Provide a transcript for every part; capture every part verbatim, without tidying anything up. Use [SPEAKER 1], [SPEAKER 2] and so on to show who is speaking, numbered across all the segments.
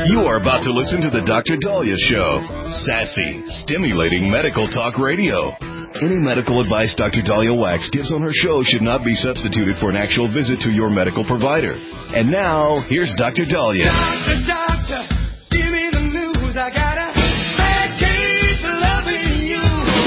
[SPEAKER 1] You are about to listen to the Doctor Daliah Show. Sassy, stimulating medical talk radio. Any medical advice Doctor Daliah Wax gives on her show should not be substituted for an actual visit to your medical provider. And now, here's Doctor Daliah.
[SPEAKER 2] Doctor, doctor, give me the news. I got a bad case of loving you.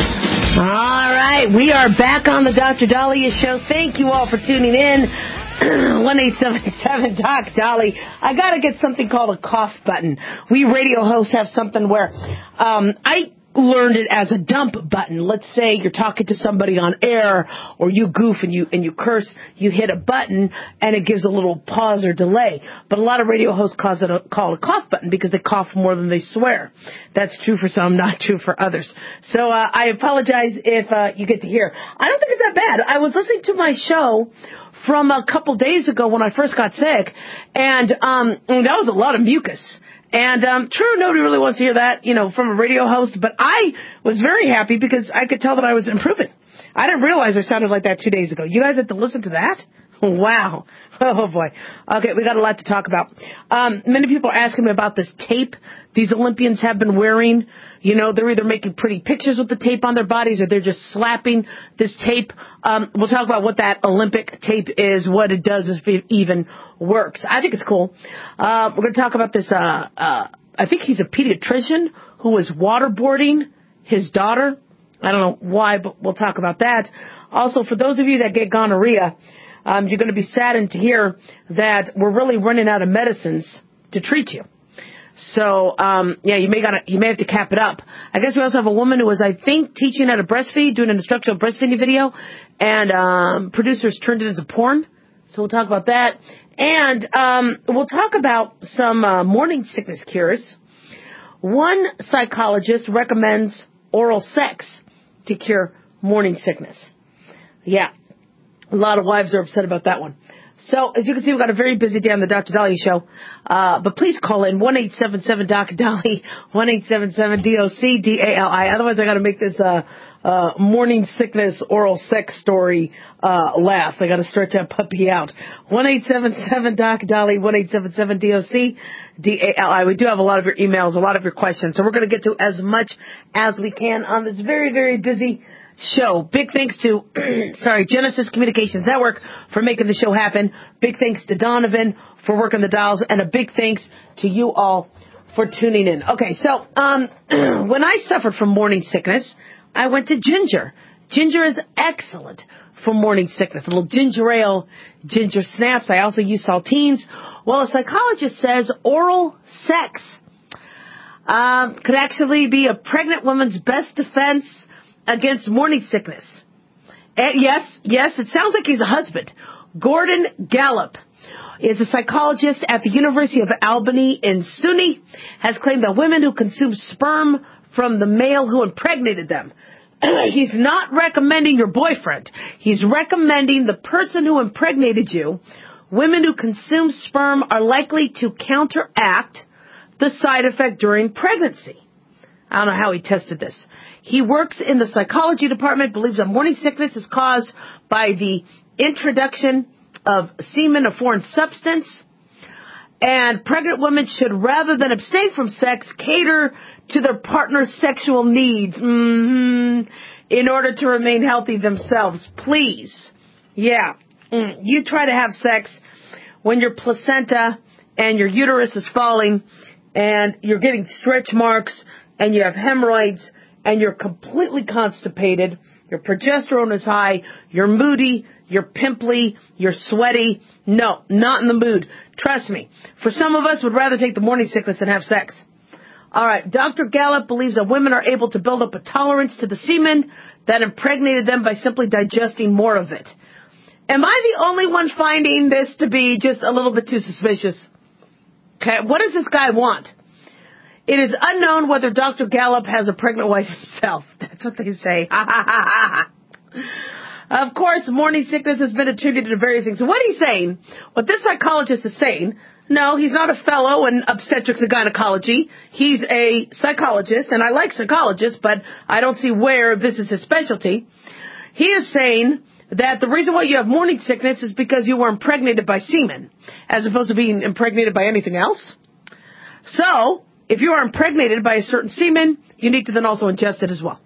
[SPEAKER 3] All right, we are back on the Doctor Daliah Show. Thank you all for tuning in. one eight seven seven Doc Dolly. I got to get something called a cough button. We radio hosts have something where um, I learned it as a dump button. Let's say you're talking to somebody on air or you goof and you and you curse, you hit a button and it gives a little pause or delay. But a lot of radio hosts call it a, call it a cough button because they cough more than they swear. That's true for some, not true for others. So uh, I apologize if uh, you get to hear. I don't think it's that bad. I was listening to my show from a couple days ago when I first got sick, and um, that was a lot of mucus. And um, true, nobody really wants to hear that, you know, from a radio host, but I was very happy because I could tell that I was improving. I didn't realize I sounded like that two days ago. You guys had to listen to that? Wow. Oh, boy. Okay, we got a lot to talk about. Um, many people are asking me about this tape these Olympians have been wearing. You know, they're either making pretty pictures with the tape on their bodies or they're just slapping this tape. Um, we'll talk about what that Olympic tape is, what it does, if it even works. I think it's cool. Uh, we're going to talk about this. Uh, uh, I think he's a pediatrician who was waterboarding his daughter. I don't know why, but we'll talk about that. Also, for those of you that get gonorrhea, um, you're going to be saddened to hear that we're really running out of medicines to treat you. So, um, yeah, you may gotta, you may have to cap it up. I guess we also have a woman who was, I think, teaching how to breastfeed, doing an instructional breastfeeding video, and um, producers turned it into porn. So we'll talk about that. And um, we'll talk about some uh, morning sickness cures. One psychologist recommends oral sex to cure morning sickness. Yeah, a lot of wives are upset about that one. So, as you can see, we've got a very busy day on the Doctor Daliah Show. Uh, but please call in one eight seven seven Doc Dolly, one eight seven seven D O C D A L I. Otherwise, I got to make this uh, uh, morning sickness oral sex story uh, last. I got to stretch that puppy out. one eight seven seven Doc Dolly, one eight seven seven D O C D A L I. We do have a lot of your emails, a lot of your questions. So we're going to get to as much as we can on this very, very busy show. Big thanks to, sorry, Genesis Communications Network for making the show happen. Big thanks to Donovan for working the dials, and a big thanks to you all for tuning in. Okay, so um, when I suffered from morning sickness, I went to ginger. Ginger is excellent for morning sickness. A little ginger ale, ginger snaps. I also use saltines. Well, a psychologist says oral sex uh, could actually be a pregnant woman's best defense against morning sickness. And yes, yes, it sounds like he's a husband. Gordon Gallup is a psychologist at the University of Albany in SUNY, has claimed that women who consume sperm from the male who impregnated them, he's not recommending your boyfriend. He's recommending the person who impregnated you. Women who consume sperm are likely to counteract the side effect during pregnancy. I don't know how he tested this. He works in the psychology department, believes that morning sickness is caused by the introduction of semen, a foreign substance, and pregnant women should, rather than abstain from sex, cater to their partner's sexual needs mm-hmm, in order to remain healthy themselves. Please. Yeah. Mm. You try to have sex when your placenta and your uterus is falling and you're getting stretch marks and you have hemorrhoids, and you're completely constipated, your progesterone is high, you're moody, you're pimply, you're sweaty. No, not in the mood. Trust me. For some of us, would rather take the morning sickness than have sex. All right, Doctor Gallup believes that women are able to build up a tolerance to the semen that impregnated them by simply digesting more of it. Am I the only one finding this to be just a little bit too suspicious? Okay, what does this guy want? It is unknown whether Doctor Gallup has a pregnant wife himself. That's what they say. Of course, morning sickness has been attributed to various things. So what he's saying, what this psychologist is saying, no, he's not a fellow in obstetrics and gynecology. He's a psychologist, and I like psychologists, but I don't see where this is his specialty. He is saying that the reason why you have morning sickness is because you were impregnated by semen, as opposed to being impregnated by anything else. So, if you are impregnated by a certain semen, you need to then also ingest it as well.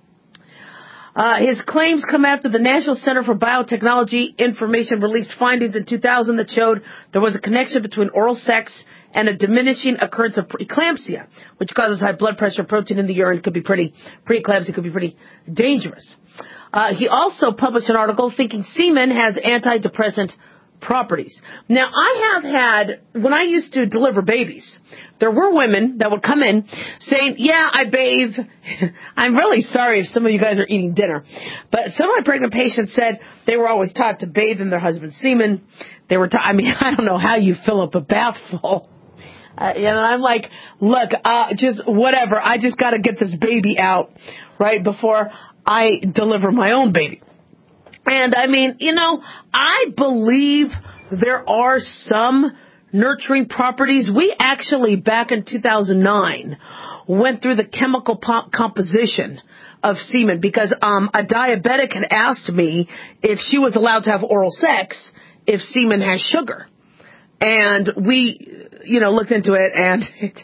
[SPEAKER 3] Uh, his claims come after the National Center for Biotechnology Information released findings in two thousand that showed there was a connection between oral sex and a diminishing occurrence of preeclampsia, which causes high blood pressure. Protein in the urine could be pretty, preeclampsia could be pretty dangerous. Uh, he also published an article thinking semen has antidepressant properties. Now, I have had, when I used to deliver babies, there were women that would come in saying, yeah, I bathe. I'm really sorry if some of you guys are eating dinner, but some of my pregnant patients said they were always taught to bathe in their husband's semen. They were taught, I mean, I don't know how you fill up a bath full. Uh, and I'm like, look, uh, just whatever. I just got to get this baby out, right, before I deliver my own baby. And I mean, you know, I believe there are some nurturing properties. We actually, back in two thousand nine, went through the chemical po- composition of semen because um, a diabetic had asked me if she was allowed to have oral sex if semen has sugar. And we, you know, looked into it, and it,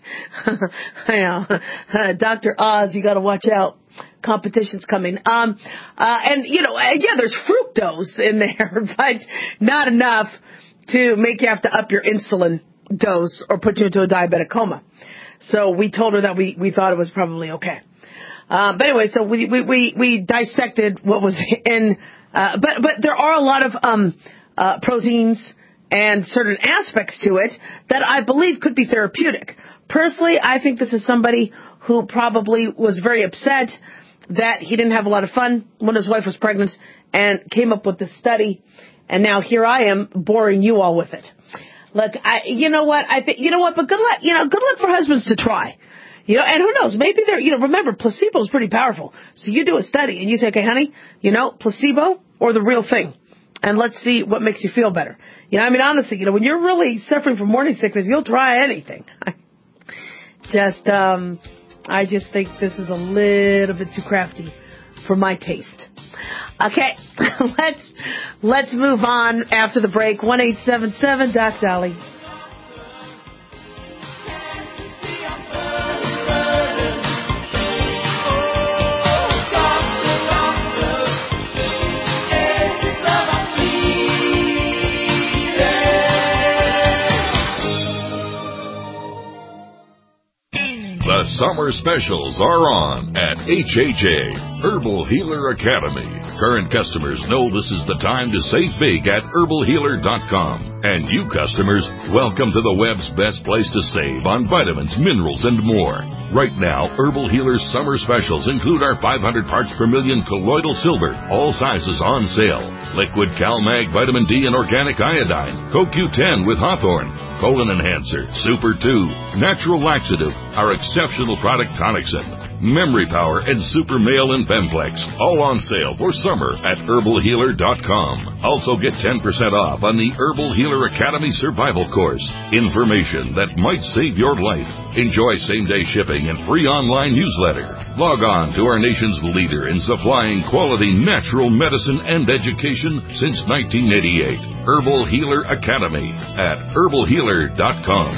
[SPEAKER 3] you know, uh, Doctor Oz, you got to watch out. Competition's coming. Um, uh, and, you know, yeah, there's fructose in there, but not enough to make you have to up your insulin dose or put you into a diabetic coma. So we told her that we, we thought it was probably okay. Uh, but anyway, so we, we, we, we dissected what was in, uh, but, but there are a lot of, um, uh, proteins and certain aspects to it that I believe could be therapeutic. Personally, I think this is somebody who probably was very upset that he didn't have a lot of fun when his wife was pregnant and came up with this study. And now here I am boring you all with it. Look, I, you know what? I think, you know what? But good luck, you know, good luck for husbands to try. You know, and who knows? Maybe they're, you know, remember, placebo is pretty powerful. So you do a study and you say, okay, honey, you know, placebo or the real thing? And let's see what makes you feel better. You know, I mean, honestly, you know, when you're really suffering from morning sickness, you'll try anything. Just, um, I just think this is a little bit too crafty for my taste. Okay, let's let's move on after the break. one eight seven seven Doc Dolly.
[SPEAKER 4] The summer specials are on at H H A, Herbal Healer Academy. Current customers know this is the time to save big at herbal healer dot com. And you customers, welcome to the web's best place to save on vitamins, minerals, and more. Right now, Herbal Healer's summer specials include our five hundred parts per million colloidal silver, all sizes on sale. Liquid CalMag Vitamin D and Organic Iodine, Co Q ten with Hawthorne, Colon Enhancer, Super two, Natural Laxative, our exceptional product Tonicsyn, Memory Power, and Super Male and Femplex, all on sale for summer at herbal healer dot com. Also get ten percent off on the Herbal Healer Academy Survival Course. Information that might save your life. Enjoy same-day shipping and free online newsletter. Log on to our nation's leader in supplying quality natural medicine and education since nineteen eighty-eight. Herbal Healer Academy at herbal healer dot com.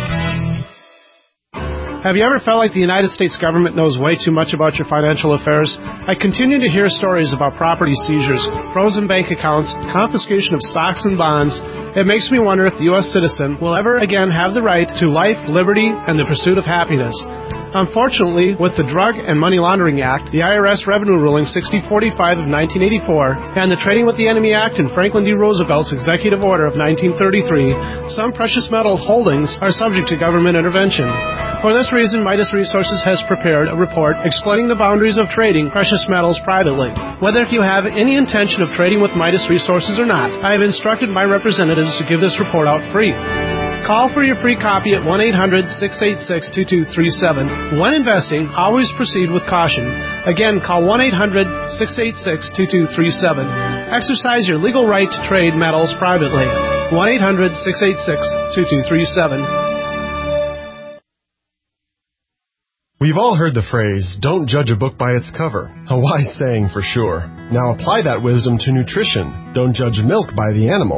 [SPEAKER 5] Have you ever felt like the United States government knows way too much about your financial affairs? I continue to hear stories about property seizures, frozen bank accounts, confiscation of stocks and bonds. It makes me wonder if the U S citizen will ever again have the right to life, liberty, and the pursuit of happiness. Unfortunately, with the Drug and Money Laundering Act, the I R S Revenue Ruling sixty forty-five of nineteen eighty-four, and the Trading with the Enemy Act and Franklin D. Roosevelt's Executive Order of nineteen thirty-three, some precious metal holdings are subject to government intervention. For this reason, Midas Resources has prepared a report explaining the boundaries of trading precious metals privately. Whether if you have any intention of trading with Midas Resources or not, I have instructed my representatives to give this report out free. Call for your free copy at one eight hundred six eight six two two three seven. When investing, always proceed with caution. Again, call one eight hundred six eight six two two three seven. Exercise your legal right to trade metals privately. one eight hundred six eight six two two three seven.
[SPEAKER 6] We've all heard the phrase, don't judge a book by its cover. A wise saying for sure. Now apply that wisdom to nutrition. Don't judge milk by the animal.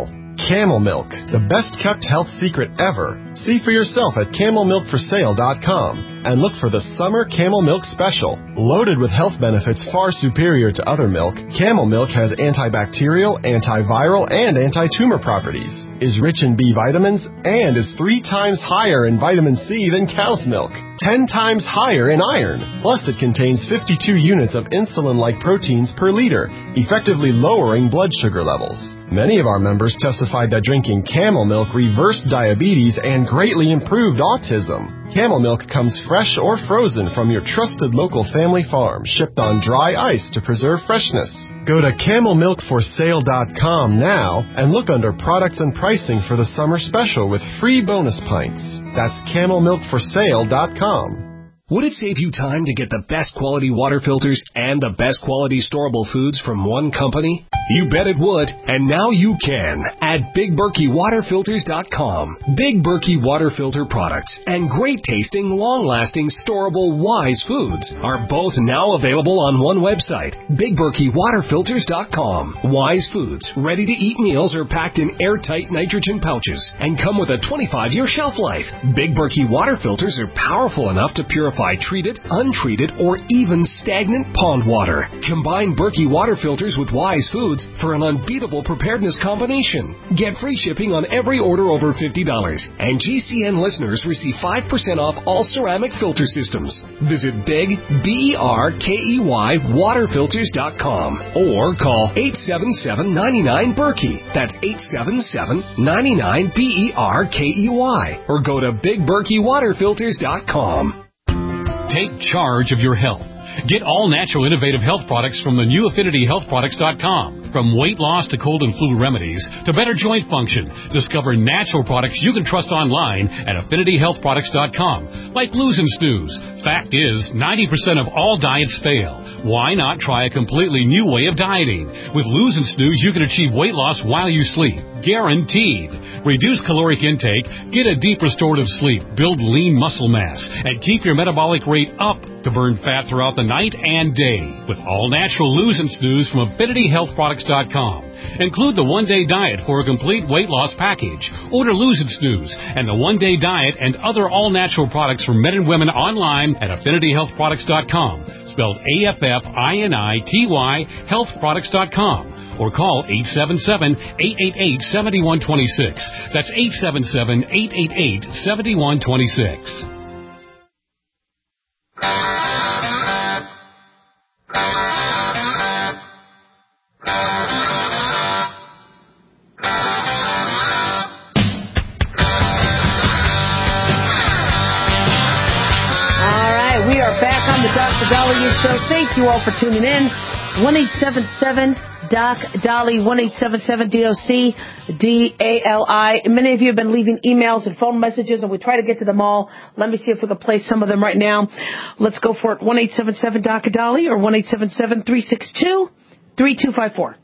[SPEAKER 6] Camel Milk, the best-kept health secret ever. See for yourself at camel milk for sale dot com and look for the Summer Camel Milk Special. Loaded with health benefits far superior to other milk, Camel Milk has antibacterial, antiviral, and anti-tumor properties, is rich in B vitamins, and is three times higher in vitamin C than cow's milk, ten times higher in iron. Plus, it contains fifty-two units of insulin-like proteins per liter, effectively lowering blood sugar levels. Many of our members testified that drinking Camel Milk reversed diabetes and greatly improved autism. Camel Milk comes fresh or frozen from your trusted local family farm, shipped on dry ice to preserve freshness. Go to camel milk for sale dot com now and look under products and pricing for the summer special with free bonus pints. That's camel milk for sale dot com.
[SPEAKER 7] Would it save you time to get the best quality water filters and the best quality storable foods from one company? You bet it would, and now you can at Big Berkey Water Filters dot com. Big Berkey Water Filter products and great-tasting, long-lasting, storable Wise foods are both now available on one website, Big Berkey Water Filters dot com. Wise foods, ready-to-eat meals are packed in airtight nitrogen pouches and come with a twenty-five year shelf life. Big Berkey Water Filters are powerful enough to purify treated, untreated, or even stagnant pond water. Combine Berkey Water Filters with Wise foods for an unbeatable preparedness combination. Get free shipping on every order over fifty dollars. And G C N listeners receive five percent off all ceramic filter systems. Visit Big, B E R K E Y, water filters dot com or call eight seven seven, nine nine, Berkey. That's eight seven seven, nine nine, B E R K E Y. Or go to Big Berkey Water Filters dot com.
[SPEAKER 8] Take charge of your health. Get all natural innovative health products from the new affinity health products dot com. From weight loss to cold and flu remedies to better joint function, discover natural products you can trust online at affinity health products dot com, like Lose and Snooze. Fact is, ninety percent of all diets fail. Why not try a completely new way of dieting? With Lose and Snooze, you can achieve weight loss while you sleep. Guaranteed. Reduce caloric intake, get a deep restorative sleep, build lean muscle mass, and keep your metabolic rate up to burn fat throughout the night and day. With all natural Lose and Snooze from affinity health products dot com. Include the one-day diet for a complete weight loss package. Order Lose and Snooze and the one-day diet and other all-natural products for men and women online at affinity health products dot com. Spelled A F F I N I T Y health products dot com. Or call eight seven seven, eight eight eight, seven one two six. That's eight seven seven, eight eight eight, seven one two six.
[SPEAKER 3] Doctor Dahlia Show. Thank you all for tuning in. one eight seven seven, D O C, Dolly, one eight seven seven, D O C, D A L I. Many of you have been leaving emails and phone messages, and we try to get to them all. Let me see if we can play some of them right now. Let's go for it. one eight seven seven, D O C, Dolly, or one eight seven seven, three six two, three two five four.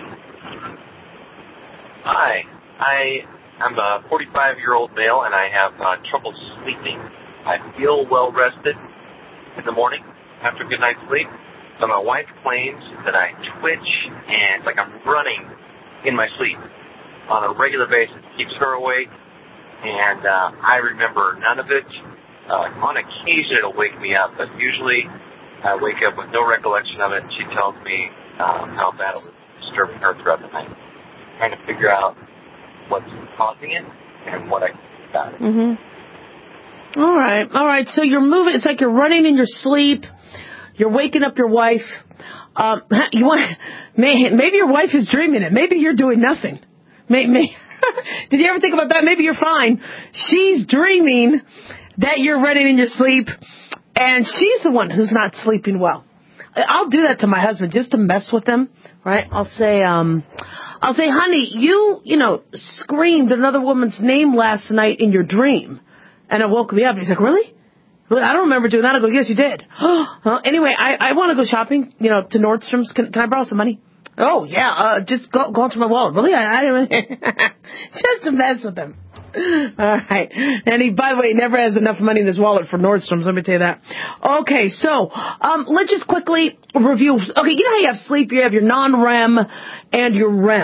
[SPEAKER 9] Hi. I am a forty-five-year-old male, and I have uh, trouble sleeping. I feel well-rested in the morning after a good night's sleep. So my wife claims that I twitch and like I'm running in my sleep on a regular basis. It keeps her awake, and uh, I remember none of it. Uh, on occasion, it'll wake me up, but usually I wake up with no recollection of it. She tells me um, how bad it was disturbing her throughout the night. I'm trying to figure out what's causing it and what I can do about it.
[SPEAKER 3] Mm-hmm. All right, all right. So you're moving. It's like you're running in your sleep. You're waking up your wife. Um, you want? Maybe your wife is dreaming it. Maybe you're doing nothing. Maybe, did you ever think about that? Maybe you're fine. She's dreaming that you're running in your sleep, and she's the one who's not sleeping well. I'll do that to my husband just to mess with him, right? I'll say, um, I'll say, honey, you, you know, screamed another woman's name last night in your dream. And it woke me up. He's like, really? I don't remember doing that. I go, yes, you did. Well, anyway, I, I want to go shopping, you know, to Nordstrom's. Can, can I borrow some money? Oh, yeah, uh, just go, go into my wallet. Really? I, I didn't really. Just to mess with him. All right. And he, by the way, he never has enough money in his wallet for Nordstrom's. Let me tell you that. Okay, so um, let's just quickly review. Okay, you know how you have sleep? You have your non-R E M and your R E M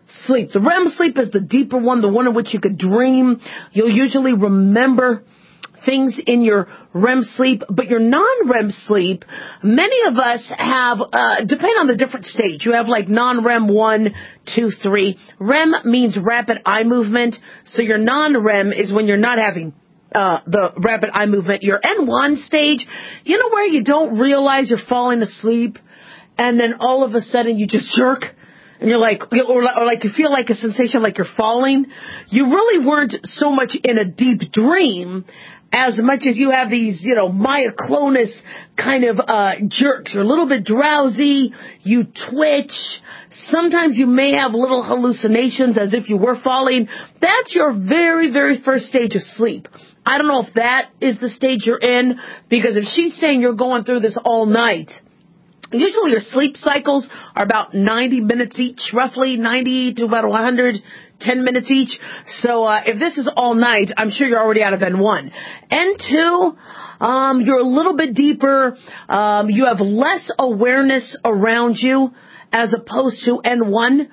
[SPEAKER 3] sleep. The R E M sleep is the deeper one, the one in which you could dream. You'll usually remember things in your R E M sleep, but your non-R E M sleep, many of us have, uh, depending on the different stage, you have like non-R E M one, two, three. R E M means rapid eye movement, so your non-R E M is when you're not having uh, the rapid eye movement. Your N one stage, you know where you don't realize you're falling asleep, and then all of a sudden you just jerk? And you're like, or, or like you feel like a sensation like you're falling. You really weren't so much in a deep dream as much as you have these, you know, myoclonus kind of uh jerks. You're a little bit drowsy. You twitch. Sometimes you may have little hallucinations as if you were falling. That's your very, very first stage of sleep. I don't know if that is the stage you're in, because if she's saying you're going through this all night, usually your sleep cycles are about ninety minutes each, roughly ninety to about one hundred ten minutes each. So uh, if this is all night, I'm sure you're already out of N one. N two, um, you're a little bit deeper. Um, you have less awareness around you as opposed to N one.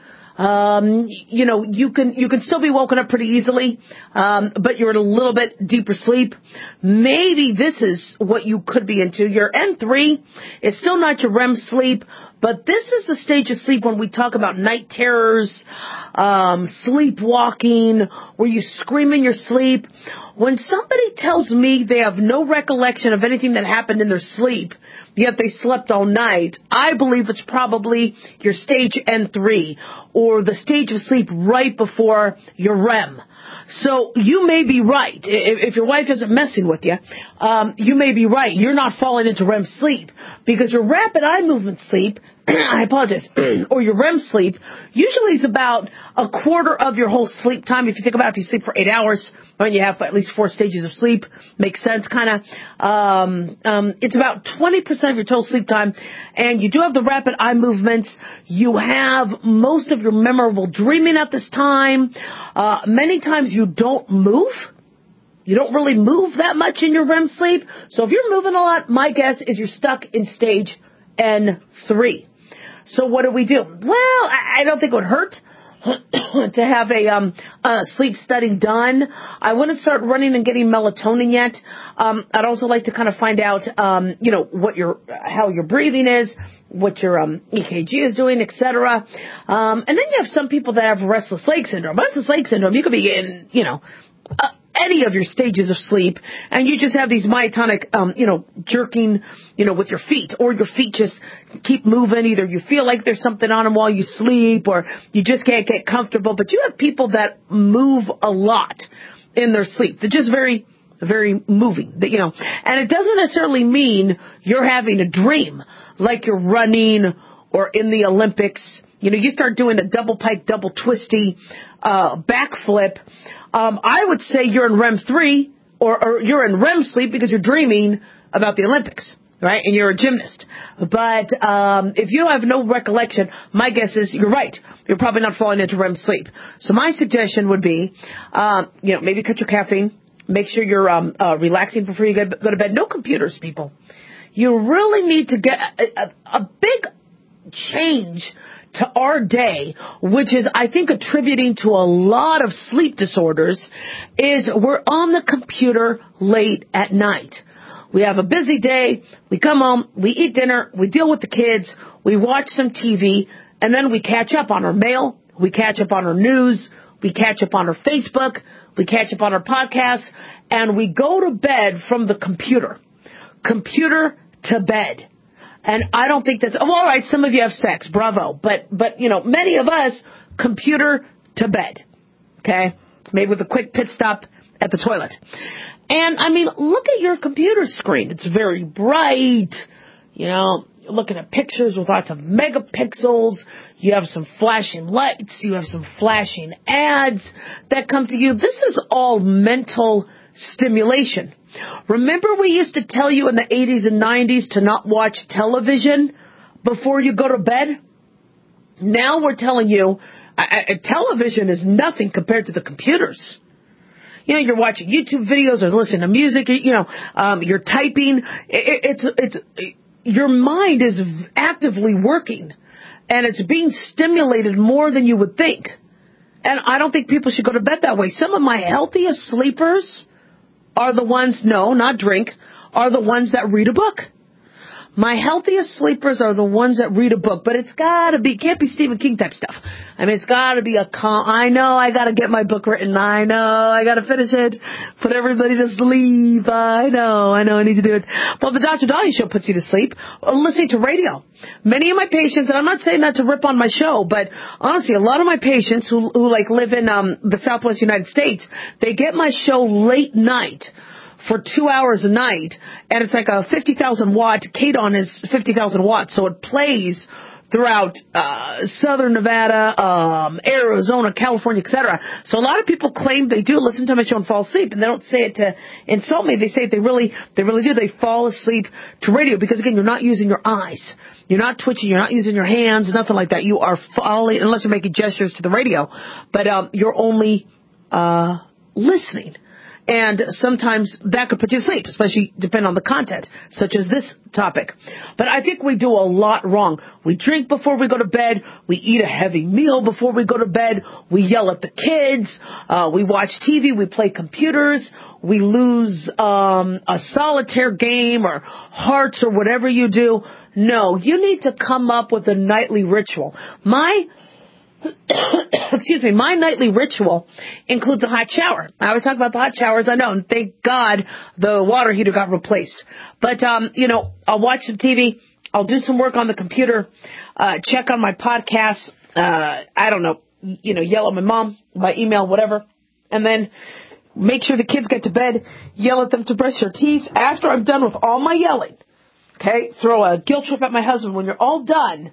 [SPEAKER 3] Um, you know, you can, you can still be woken up pretty easily, um, but you're in a little bit deeper sleep. Maybe this is what you could be into. Your N three is still not your R E M sleep, but this is the stage of sleep when we talk about night terrors, um, sleepwalking, where you scream in your sleep. When somebody tells me they have no recollection of anything that happened in their sleep, yet they slept all night, I believe it's probably your stage N three, or the stage of sleep right before your R E M. So you may be right. If, if your wife isn't messing with you, um, you may be right. You're not falling into R E M sleep, because your rapid eye movement sleep, I apologize, or your R E M sleep, usually is about a quarter of your whole sleep time. If you think about it, if you sleep for eight hours, when you have at least four stages of sleep, makes sense, kind of. Um, um, it's about twenty percent of your total sleep time, and you do have the rapid eye movements. You have most of your memorable dreaming at this time. Uh, many times you don't move. You don't really move that much in your R E M sleep. So if you're moving a lot, my guess is you're stuck in stage N three. So what do we do? Well, I don't think it would hurt to have a, um, a sleep study done. I wouldn't start running and getting melatonin yet. Um, I'd also like to kind of find out, um, you know, what your, how your breathing is, what your um, E K G is doing, et cetera. Um, and then you have some people that have restless leg syndrome. Restless leg syndrome, you could be in, you know, uh, any of your stages of sleep, and you just have these myotonic, um, you know, jerking, you know, with your feet, or your feet just keep moving. Either you feel like there's something on them while you sleep, or you just can't get comfortable. But you have people that move a lot in their sleep. They're just very, very moving, you know. And it doesn't necessarily mean you're having a dream, like you're running or in the Olympics. You know, you start doing a double pike, double twisty, uh, backflip. Um, I would say you're in R E M three, or, or you're in R E M sleep because you're dreaming about the Olympics, right? And you're a gymnast. But um, if you have no recollection, my guess is you're right. You're probably not falling into R E M sleep. So my suggestion would be, um, you know, maybe cut your caffeine. Make sure you're um, uh, relaxing before you go to bed. No computers, people. You really need to get a, a, a big change to our day, which is, I think, attributing to a lot of sleep disorders, is we're on the computer late at night. We have a busy day. We come home, we eat dinner, we deal with the kids, we watch some T V, and then we catch up on our mail, we catch up on our news, we catch up on our Facebook, we catch up on our podcasts, and we go to bed from the computer. Computer to bed. And I don't think that's, oh, all right, some of you have sex, bravo. But, but you know, many of us, computer to bed, okay? Maybe with a quick pit stop at the toilet. And, I mean, look at your computer screen. It's very bright. You know, you're looking at pictures with lots of megapixels. You have some flashing lights. You have some flashing ads that come to you. This is all mental stimulation. Remember we used to tell you in the eighties and nineties to not watch television before you go to bed? Now we're telling you uh, television is nothing compared to the computers. You know, you're watching YouTube videos or listening to music, you know, um, you're typing. It, it's, it's, your mind is actively working, and it's being stimulated more than you would think. And I don't think people should go to bed that way. Some of my healthiest sleepers are the ones, no, not drink, are the ones that read a book. My healthiest sleepers are the ones that read a book, but it's gotta be, can't be Stephen King type stuff. I mean, it's gotta be a calm, I know I gotta get my book written, I know I gotta finish it, put everybody to sleep, I know, I know I need to do it. Well, the Doctor Dahlia Show puts you to sleep, or listening to radio. Many of my patients, and I'm not saying that to rip on my show, but honestly, a lot of my patients who, who like live in um, the Southwest United States, they get my show late night, for two hours a night, and it's like a fifty thousand watt, K D O N is fifty thousand watts, so it plays throughout uh, southern Nevada, um, Arizona, California, et cetera. So a lot of people claim they do listen to my show and fall asleep, and they don't say it to insult me. They say it, they really, they really do. They fall asleep to radio because, again, you're not using your eyes. You're not twitching. You're not using your hands, nothing like that. You are falling, unless you're making gestures to the radio, but um, you're only uh, listening. And sometimes that could put you to sleep, especially depending on the content, such as this topic. But I think we do a lot wrong. We drink before we go to bed. We eat a heavy meal before we go to bed. We yell at the kids. Uh, we watch T V. We play computers. We lose um, a solitaire game or hearts or whatever you do. No, you need to come up with a nightly ritual. My Excuse me, my nightly ritual includes a hot shower. I always talk about the hot showers, I know, and thank God the water heater got replaced. But, um, you know, I'll watch some T V, I'll do some work on the computer, uh, check on my podcasts, uh, I don't know, you know, yell at my mom, by email, whatever, and then make sure the kids get to bed, yell at them to brush their teeth. After I'm done with all my yelling, okay, throw a guilt trip at my husband. When you're all done,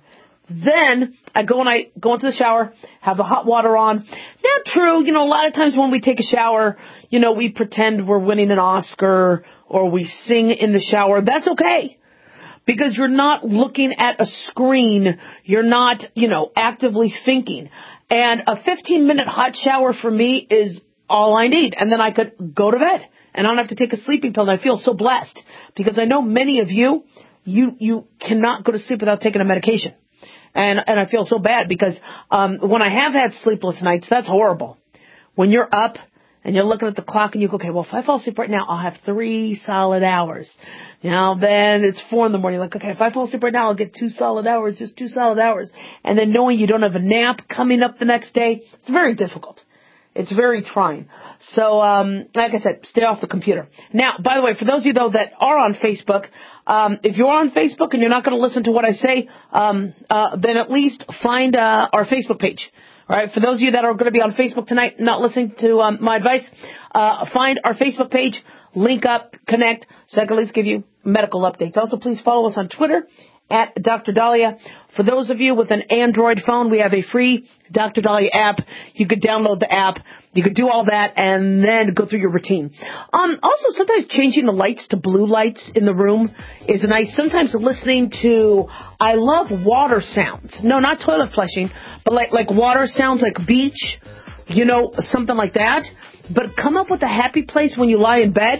[SPEAKER 3] then I go and I go into the shower, have the hot water on. Now, true, you know, a lot of times when we take a shower, you know, we pretend we're winning an Oscar or we sing in the shower. That's okay, because you're not looking at a screen. You're not, you know, actively thinking. And a fifteen-minute hot shower for me is all I need. And then I could go to bed and I don't have to take a sleeping pill. And I feel so blessed because I know many of you, you, you cannot go to sleep without taking a medication. And and I feel so bad because um, when I have had sleepless nights, that's horrible. When you're up and you're looking at the clock and you go, okay, well, if I fall asleep right now, I'll have three solid hours. You know, then it's four in the morning. Like, okay, if I fall asleep right now, I'll get two solid hours, just two solid hours. And then knowing you don't have a nap coming up the next day, it's very difficult. It's very trying. So, um, like I said, stay off the computer. Now, by the way, for those of you, though, that are on Facebook, um, if you're on Facebook and you're not going to listen to what I say, um, uh, then at least find uh, our Facebook page. All right, for those of you that are going to be on Facebook tonight, not listening to um, my advice, uh, find our Facebook page, link up, connect, so I can at least give you medical updates. Also, please follow us on Twitter, at Doctor Dahlia. For those of you with an Android phone, we have a free Doctor Dahlia app. You could download the app. You could do all that and then go through your routine. Um, also, sometimes changing the lights to blue lights in the room is nice. Sometimes listening to, I love water sounds. No, not toilet flushing, but like, like water sounds, like beach, you know, something like that. But come up with a happy place when you lie in bed.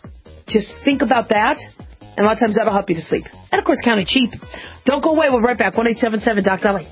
[SPEAKER 3] Just think about that. And a lot of times that'll help you to sleep. And, of course, County Cheap. Don't go away. We'll be right back. one eight seven seven Doc Dahlia.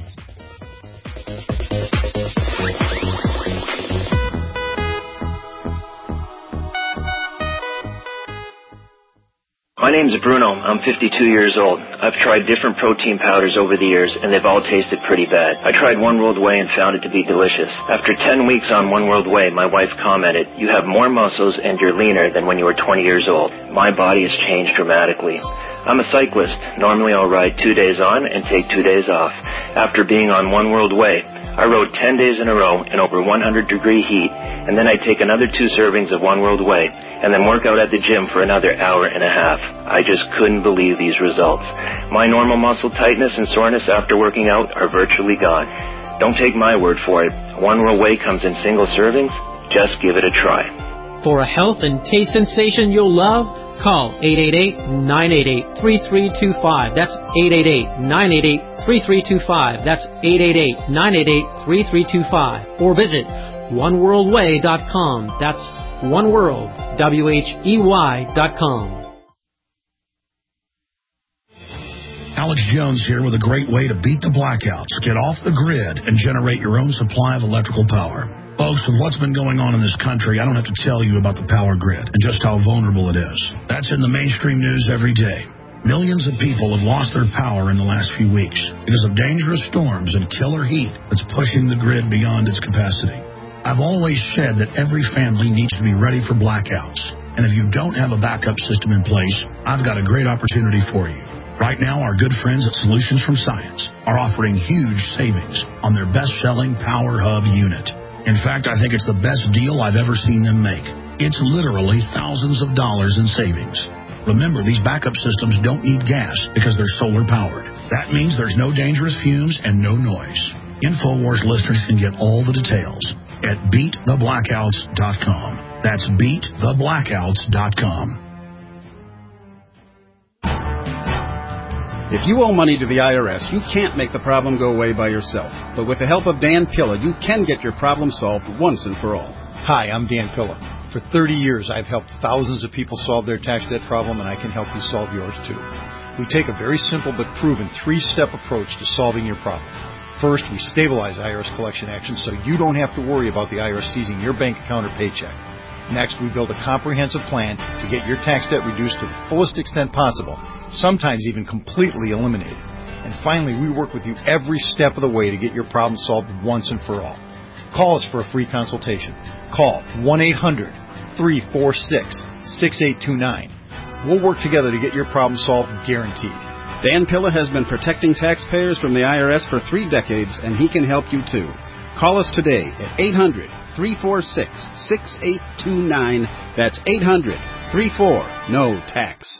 [SPEAKER 10] My name's Bruno. I'm fifty-two years old. I've tried different protein powders over the years, and they've all tasted pretty bad. I tried One World Whey and found it to be delicious. After ten weeks on One World Whey, my wife commented, "You have more muscles and you're leaner than when you were twenty years old." My body has changed dramatically. I'm a cyclist. Normally I'll ride two days on and take two days off. After being on One World Whey, I rode ten days in a row in over one hundred degree heat, and then I take another two servings of One World Whey, and then work out at the gym for another hour and a half. I just couldn't believe these results. My normal muscle tightness and soreness after working out are virtually gone. Don't take my word for it. One World Whey comes in single servings. Just give it a try.
[SPEAKER 11] For a health and taste sensation you'll love, call eight eight eight, nine eight eight, three three two five. That's eight eight eight, nine eight eight, three three two five. That's eight eight eight, nine eight eight, three three two five. Or visit one world way dot com. That's One World, W H E Y dot com.
[SPEAKER 12] Alex Jones here with a great way to beat the blackouts, get off the grid, and generate your own supply of electrical power. Folks, with what's been going on in this country, I don't have to tell you about the power grid and just how vulnerable it is. That's in the mainstream news every day. Millions of people have lost their power in the last few weeks because of dangerous storms and killer heat that's pushing the grid beyond its capacity. I've always said that every family needs to be ready for blackouts. And if you don't have a backup system in place, I've got a great opportunity for you. Right now, our good friends at Solutions from Science are offering huge savings on their best-selling Power Hub unit. In fact, I think it's the best deal I've ever seen them make. It's literally thousands of dollars in savings. Remember, these backup systems don't need gas because they're solar-powered. That means there's no dangerous fumes and no noise. InfoWars listeners can get all the details at beat the blackouts dot com. That's beat the blackouts dot com.
[SPEAKER 13] If you owe money to the I R S, you can't make the problem go away by yourself. But with the help of Dan Pilla, you can get your problem solved once and for all.
[SPEAKER 14] Hi, I'm Dan Pilla. For thirty years, I've helped thousands of people solve their tax debt problem, and I can help you solve yours too. We take a very simple but proven three-step approach to solving your problem. First, we stabilize I R S collection actions so you don't have to worry about the I R S seizing your bank account or paycheck. Next, we build a comprehensive plan to get your tax debt reduced to the fullest extent possible, sometimes even completely eliminated. And finally, we work with you every step of the way to get your problem solved once and for all. Call us for a free consultation. Call one eight hundred, three four six, six eight two nine. We'll work together to get your problem solved, guaranteed.
[SPEAKER 13] Dan Pilla has been protecting taxpayers from the I R S for three decades, and he can help you too. Call us today at eight hundred, three four six, six eight two nine. That's eight hundred, three four, N O tax.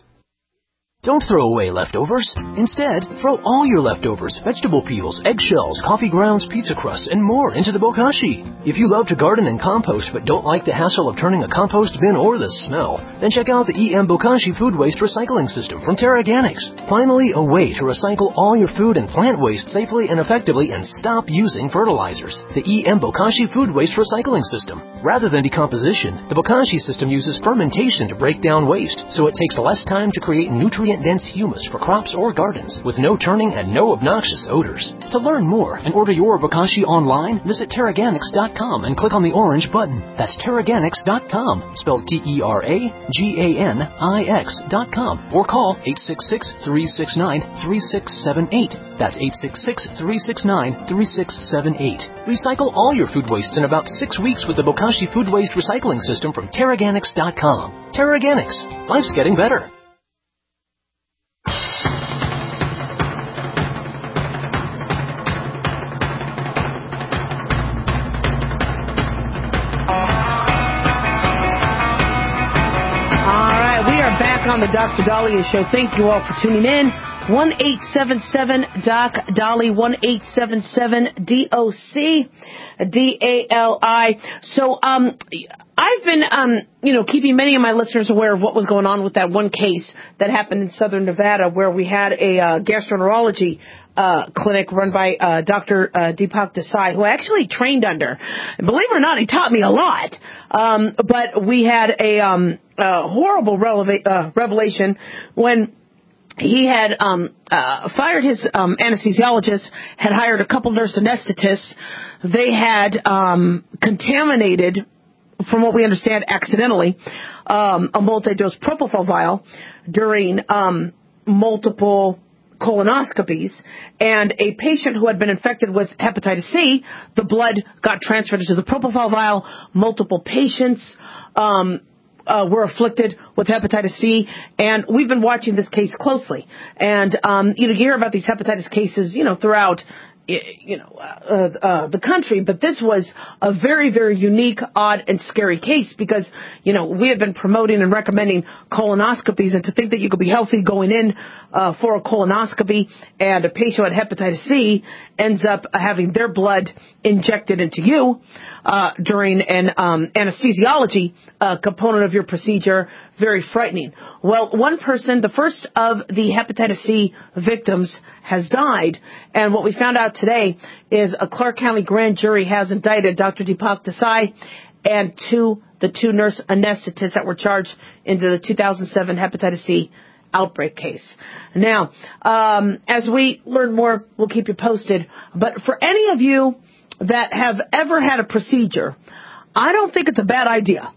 [SPEAKER 15] Don't throw away leftovers. Instead, throw all your leftovers, vegetable peels, eggshells, coffee grounds, pizza crusts, and more into the bokashi. If you love to garden and compost but don't like the hassle of turning a compost bin or the smell, then check out the E M Bokashi Food Waste Recycling System from TerraGanix. Finally, a way to recycle all your food and plant waste safely and effectively and stop using fertilizers. The E M Bokashi Food Waste Recycling System. Rather than decomposition, the Bokashi system uses fermentation to break down waste, so it takes less time to create nutrient-dense humus for crops or gardens, with no turning and no obnoxious odors. To learn more and order your Bokashi online, visit Terraganix dot com and click on the orange button. That's Terraganix dot com, spelled T E R A G A N I X dot com, or call eight six six, three six nine, three six seven eight. That's eight six six, three six nine, three six seven eight. Recycle all your food wastes in about six weeks with the Bokashi Food Waste Recycling System from Terraganix dot com. Terraganix. Life's getting better.
[SPEAKER 3] On the Doctor Dahlia Show. Thank you all for tuning in. one eight seven seven D O C Dolly, one eight seven seven D O C D A L I. So, um, I've been, um, you know, keeping many of my listeners aware of what was going on with that one case that happened in Southern Nevada where we had a uh, gastroenterology Uh, clinic run by uh, Doctor Uh, Deepak Desai, who I actually trained under. Believe it or not, he taught me a lot. Um, but we had a, um, a horrible releva- uh, revelation when he had um, uh, fired his um, anesthesiologist, had hired a couple nurse anesthetists. They had um, contaminated, from what we understand, accidentally, um, a multi-dose propofol vial during um, multiple colonoscopies, and a patient who had been infected with hepatitis C, the blood got transferred into the propofol vial. Multiple patients um, uh, were afflicted with hepatitis C, and we've been watching this case closely. And um, you know, you hear about these hepatitis cases, you know, throughout you know, uh, uh, the country, but this was a very, very unique, odd, and scary case because, you know, we had been promoting and recommending colonoscopies, and to think that you could be healthy going in uh, for a colonoscopy and a patient with hepatitis C ends up having their blood injected into you uh, during an um, anesthesiology uh, component of your procedure. Very frightening. Well, one person, the first of the hepatitis C victims, has died. And what we found out today is a Clark County grand jury has indicted Doctor Deepak Desai and two, the two nurse anesthetists that were charged into the two thousand seven hepatitis C outbreak case. Now, um, as we learn more, we'll keep you posted. But for any of you that have ever had a procedure, I don't think it's a bad idea.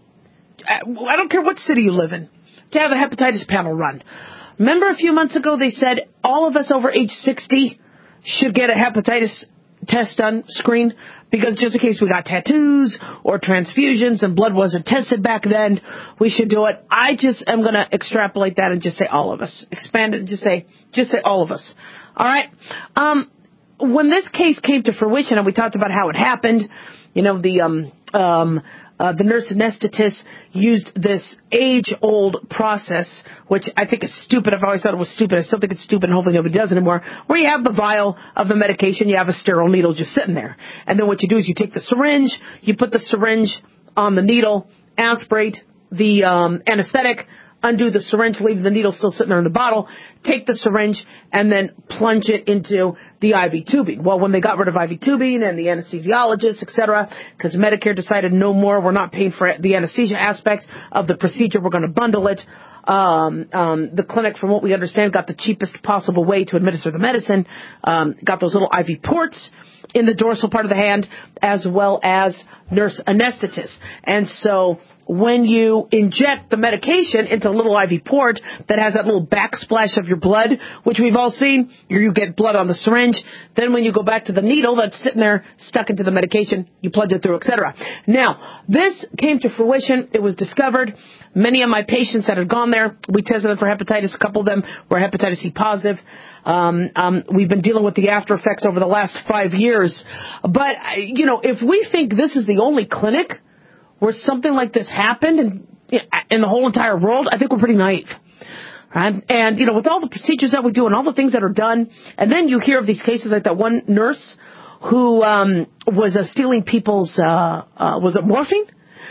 [SPEAKER 3] I don't care what city you live in, to have a hepatitis panel run. Remember a few months ago they said all of us over age sixty should get a hepatitis test done, screen, because just in case we got tattoos or transfusions and blood wasn't tested back then, we should do it. I just am going to extrapolate that and just say all of us. Expand it and just say, just say all of us. All right? Um, when this case came to fruition and we talked about how it happened, you know, the, um, um, Uh, the nurse anesthetist used this age-old process, which I think is stupid. I've always thought it was stupid. I still think it's stupid, and hopefully nobody does anymore, where you have the vial of the medication, you have a sterile needle just sitting there. And then what you do is you take the syringe, you put the syringe on the needle, aspirate the um, anesthetic, undo the syringe, leave the needle still sitting there in the bottle, take the syringe, and then plunge it into the I V tubing. Well, when they got rid of I V tubing and the anesthesiologists, et cetera, because Medicare decided no more, we're not paying for the anesthesia aspect of the procedure, we're going to bundle it. Um, um, the clinic, from what we understand, got the cheapest possible way to administer the medicine, um, got those little I V ports in the dorsal part of the hand, as well as nurse anesthetists. And so when you inject the medication into a little I V port that has that little backsplash of your blood, which we've all seen, you get blood on the syringe. Then when you go back to the needle that's sitting there stuck into the medication, you plunge it through, et cetera. Now, this came to fruition. It was discovered. Many of my patients that had gone there, we tested them for hepatitis. A couple of them were hepatitis C positive. Um, um, we've been dealing with the after effects over the last five years. But, you know, if we think this is the only clinic where something like this happened in, in the whole entire world, I think we're pretty naive. Right? And, you know, with all the procedures that we do and all the things that are done, and then you hear of these cases like that one nurse who um, was uh, stealing people's, uh, uh, was it morphine?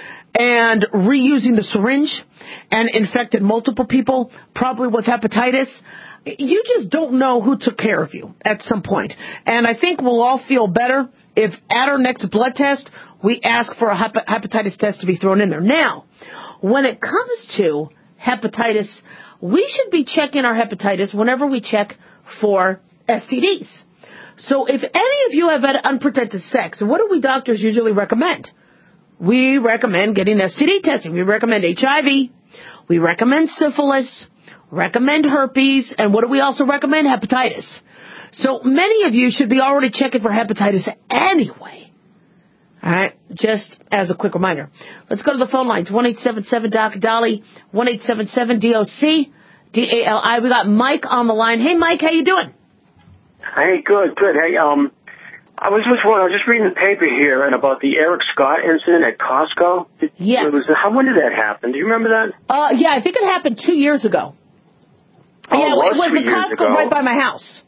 [SPEAKER 3] And reusing the syringe and infected multiple people, probably with hepatitis. You just don't know who took care of you at some point. And I think we'll all feel better if at our next blood test, we ask for a hep- hepatitis test to be thrown in there. Now, when it comes to hepatitis, we should be checking our hepatitis whenever we check for S T Ds. So if any of you have had unprotected sex, what do we doctors usually recommend? We recommend getting S T D testing. We recommend H I V. We recommend syphilis, recommend herpes, and what do we also recommend? Hepatitis. So many of you should be already checking for hepatitis anyway. All right, just as a quick reminder. Let's go to the phone lines, one eight seven seven Doc Dolly, one eight seven seven D O C D A L I. We got Mike on the line. Hey, Mike, how you doing?
[SPEAKER 16] Hey, good, good. Hey, um, I was just I was just reading the paper here and about the Eric Scott incident at Costco. Did,
[SPEAKER 3] yes.
[SPEAKER 16] It was, how, when did that happen? Do you remember that?
[SPEAKER 3] Uh, yeah, I think it happened two years ago.
[SPEAKER 16] Oh,
[SPEAKER 3] yeah,
[SPEAKER 16] it was,
[SPEAKER 3] it was
[SPEAKER 16] three
[SPEAKER 3] the
[SPEAKER 16] years
[SPEAKER 3] Costco
[SPEAKER 16] ago.
[SPEAKER 3] right by my house.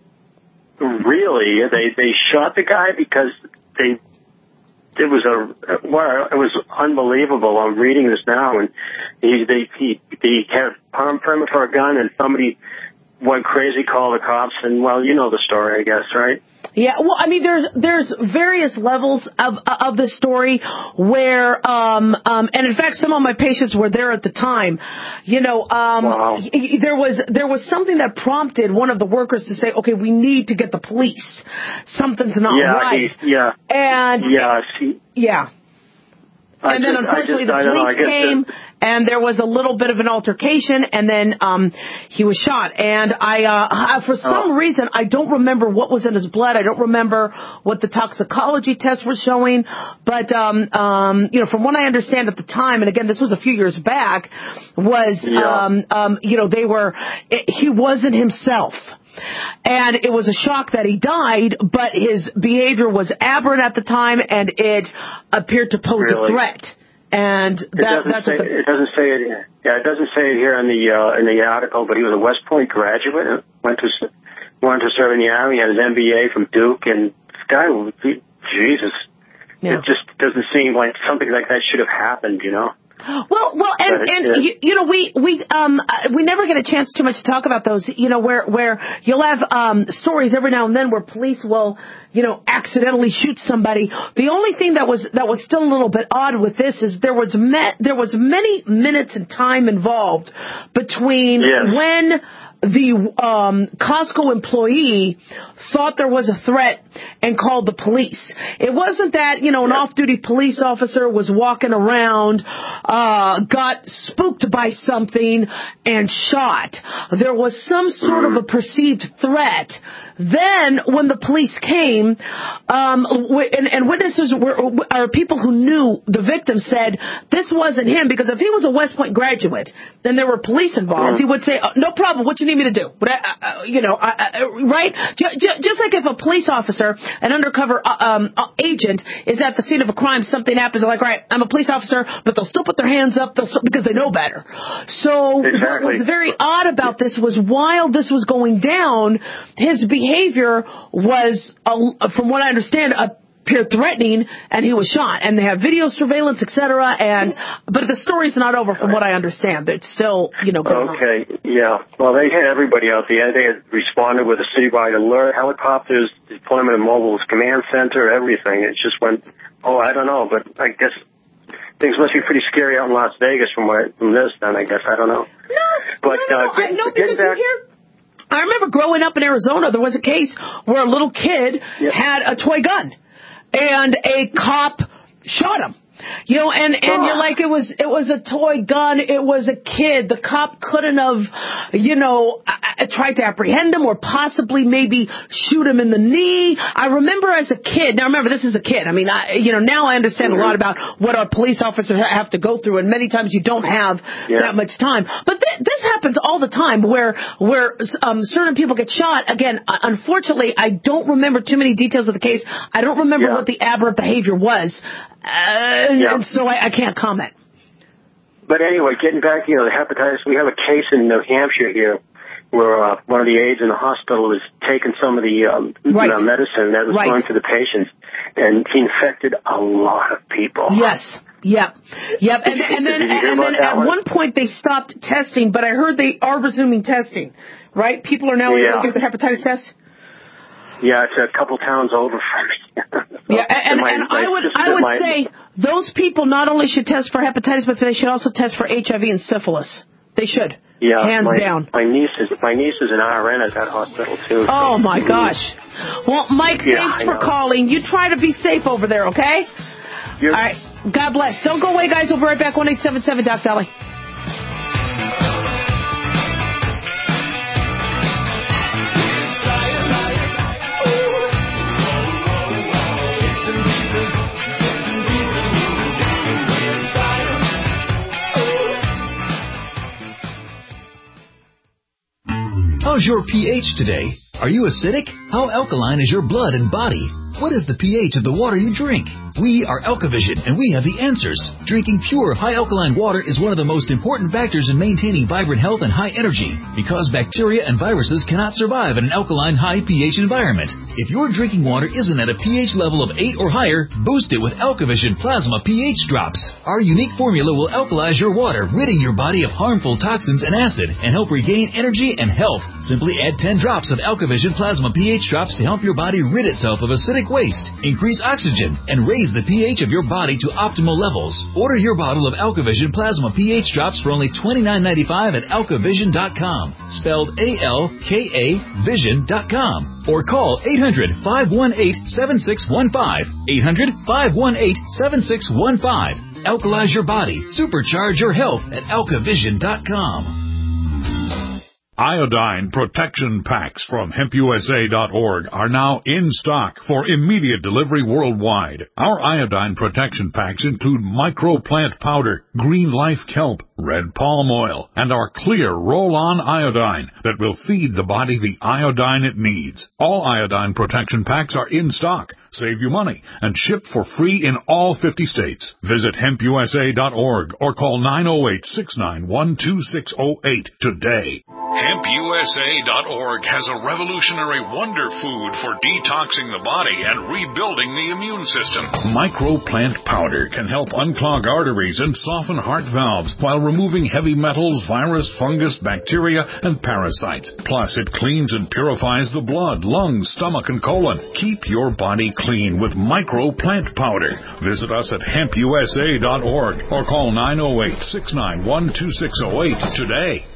[SPEAKER 16] Really? They they shot the guy because they it was a well, it was unbelievable. I'm reading this now, and he they he he had a permit for a gun, and somebody went crazy, called the cops, and well, you know the story, I guess, right?
[SPEAKER 3] Yeah, well, I mean, there's there's various levels of of the story where, um, um, and in fact, some of my patients were there at the time. You know, um,
[SPEAKER 16] wow.
[SPEAKER 3] y- there was there was something that prompted one of the workers to say, "Okay, we need to get the police. Something's not
[SPEAKER 16] yeah,
[SPEAKER 3] right."
[SPEAKER 16] He, yeah.
[SPEAKER 3] And
[SPEAKER 16] yeah, she,
[SPEAKER 3] yeah.
[SPEAKER 16] I
[SPEAKER 3] And then,
[SPEAKER 16] just,
[SPEAKER 3] unfortunately,
[SPEAKER 16] just,
[SPEAKER 3] the police
[SPEAKER 16] know,
[SPEAKER 3] came,
[SPEAKER 16] that,
[SPEAKER 3] and there was a little bit of an altercation, and then um, he was shot. And I, uh, for some
[SPEAKER 16] oh.
[SPEAKER 3] reason, I don't remember what was in his blood. I don't remember what the toxicology tests were showing. But, um, um, you know, from what I understand at the time, and again, this was a few years back, was,
[SPEAKER 16] yeah.
[SPEAKER 3] um, um, you know, they were, it, he wasn't himself. And it was a shock that he died, but his behavior was aberrant at the time, and it appeared to pose
[SPEAKER 16] really?
[SPEAKER 3] a threat. And
[SPEAKER 16] it
[SPEAKER 3] that,
[SPEAKER 16] doesn't
[SPEAKER 3] that's
[SPEAKER 16] say,
[SPEAKER 3] what the,
[SPEAKER 16] it doesn't say it. Yeah, it doesn't say it here in the uh, in the article. But he was a West Point graduate. Went to wanted to serve in the army. Had his M B A from Duke, and this guy, Jesus,
[SPEAKER 3] yeah.
[SPEAKER 16] it just doesn't seem like something like that should have happened. You know.
[SPEAKER 3] Well, well, and,
[SPEAKER 16] But,
[SPEAKER 3] and
[SPEAKER 16] uh,
[SPEAKER 3] you, you know, we we um uh, we never get a chance too much to talk about those. You know, where where you'll have um stories every now and then where police will, you know, accidentally shoot somebody. The only thing that was that was still a little bit odd with this is there was met there was many minutes and time involved between
[SPEAKER 16] Yes.
[SPEAKER 3] when the um, Costco employee thought there was a threat and called the police. It wasn't that, you know, an off-duty police officer was walking around, uh, got spooked by something and shot. There was some sort of a perceived threat. Then, when the police came, um, w- and, and witnesses were, or people who knew the victim said this wasn't him, because if he was a West Point graduate and there were police involved, he would say, oh, "No problem. What you need me to do?" But I, I, you know, I, I, right? J- j- just like if a police officer, an undercover uh, um, uh, agent, is at the scene of a crime, something happens, they're like, "All right, I'm a police officer," but they'll still put their hands up, they'll still, because they know better. So
[SPEAKER 16] Exactly.
[SPEAKER 3] what was very odd about this was while this was going down, his behavior was, uh, from what I understand, appeared threatening, and he was shot. And they have video surveillance, et cetera. And but the story's not over, from what I understand. It's still, you know, going on.
[SPEAKER 16] Okay, yeah. Well, they had everybody out there. They had responded with a citywide alert, helicopters, deployment of mobile command center, everything. It just went, oh, I don't know, but I guess things must be pretty scary out in Las Vegas from what, from this, then, I guess. I don't know.
[SPEAKER 3] No,
[SPEAKER 16] but,
[SPEAKER 3] no, no,
[SPEAKER 16] uh, get,
[SPEAKER 3] I, no,
[SPEAKER 16] getting
[SPEAKER 3] because
[SPEAKER 16] back...
[SPEAKER 3] here, I remember growing up in Arizona, there was a case where a little kid
[SPEAKER 16] Yeah.
[SPEAKER 3] had a toy gun, and a cop shot him. You know, and, and you're like, it was, it was a toy gun. It was a kid. The cop couldn't have, you know, I, I tried to apprehend him or possibly maybe shoot him in the knee. I remember as a kid, now remember, this is a kid. I mean, I, you know, now I understand a lot about what our police officers have to go through, and many times you don't have
[SPEAKER 16] Yeah.
[SPEAKER 3] that much time. But th- this happens all the time where, where, um, certain people get shot. Again, unfortunately, I don't remember too many details of the case. I don't remember
[SPEAKER 16] Yeah.
[SPEAKER 3] what the aberrant behavior was. Uh,
[SPEAKER 16] Yeah.
[SPEAKER 3] and so I, I can't comment.
[SPEAKER 16] But anyway, getting back, you know, the hepatitis, we have a case in New Hampshire here where uh, one of the aides in the hospital was taking some of the um,
[SPEAKER 3] Right.
[SPEAKER 16] you know, medicine that was
[SPEAKER 3] Right.
[SPEAKER 16] going to the patients, and he infected a lot of people.
[SPEAKER 3] Yes. Yep. Yep. And, and then,
[SPEAKER 16] Did you hear
[SPEAKER 3] and
[SPEAKER 16] about
[SPEAKER 3] then
[SPEAKER 16] that
[SPEAKER 3] at
[SPEAKER 16] one?
[SPEAKER 3] one point they stopped testing, but I heard they are resuming testing. Right? People are now
[SPEAKER 16] Yeah.
[SPEAKER 3] able to get the hepatitis test.
[SPEAKER 16] Yeah, it's a couple towns over first.
[SPEAKER 3] Yeah, and,
[SPEAKER 16] my-
[SPEAKER 3] and
[SPEAKER 16] my
[SPEAKER 3] I would
[SPEAKER 16] sister-
[SPEAKER 3] I would
[SPEAKER 16] my-
[SPEAKER 3] say those people not only should test for hepatitis, but they should also test for H I V and syphilis. They should.
[SPEAKER 16] Yeah,
[SPEAKER 3] Hands
[SPEAKER 16] my,
[SPEAKER 3] down.
[SPEAKER 16] My niece is my niece is an R N at that hospital too.
[SPEAKER 3] Oh my gosh. Well, Mike,
[SPEAKER 16] Yeah,
[SPEAKER 3] thanks
[SPEAKER 16] I
[SPEAKER 3] for
[SPEAKER 16] know.
[SPEAKER 3] calling. You try to be safe over there, okay?
[SPEAKER 16] You're-
[SPEAKER 3] All right. God bless. Don't go away, guys. We'll be right back. one eight seven seven Doc Dolly.
[SPEAKER 17] How's your pH today? Are you acidic? How alkaline is your blood and body? What is the pH of the water you drink? We are Alkavision, and we have the answers. Drinking pure, high alkaline water is one of the most important factors in maintaining vibrant health and high energy, because bacteria and viruses cannot survive in an alkaline, high pH environment. If your drinking water isn't at a pH level of eight or higher, boost it with Alkavision Plasma pH Drops. Our unique formula will alkalize your water, ridding your body of harmful toxins and acid, and help regain energy and health. Simply add ten drops of Alkavision Plasma pH Drops to help your body rid itself of acidic waste, increase oxygen, and raise the pH of your body to optimal levels. Order your bottle of Alkavision Plasma pH Drops for only twenty-nine ninety-five at alkavision dot com, spelled A L K A vision dot com, or call eight hundred, five one eight, seven six one five, eight hundred, five one eight, seven six one five. Alkalize your body, supercharge your health at alkavision dot com.
[SPEAKER 18] Iodine protection packs from hemp U S A dot org are now in stock for immediate delivery worldwide. Our iodine protection packs include microplant powder, green life kelp, red palm oil, and our clear roll-on iodine that will feed the body the iodine it needs. All iodine protection packs are in stock. Save you money and ship for free in all fifty states. Visit hemp u s a dot org or call nine oh eight, six nine one, two six oh eight today.
[SPEAKER 4] hemp u s a dot org has a revolutionary wonder food for detoxing the body and rebuilding the immune system.
[SPEAKER 18] Microplant powder can help unclog arteries and soften heart valves while removing heavy metals, virus, fungus, bacteria, and parasites. Plus, it cleans and purifies the blood, lungs, stomach, and colon. Keep your body clean with Microplant powder. Visit us at hemp u s a dot org or call nine oh eight, six nine one, two six oh eight today.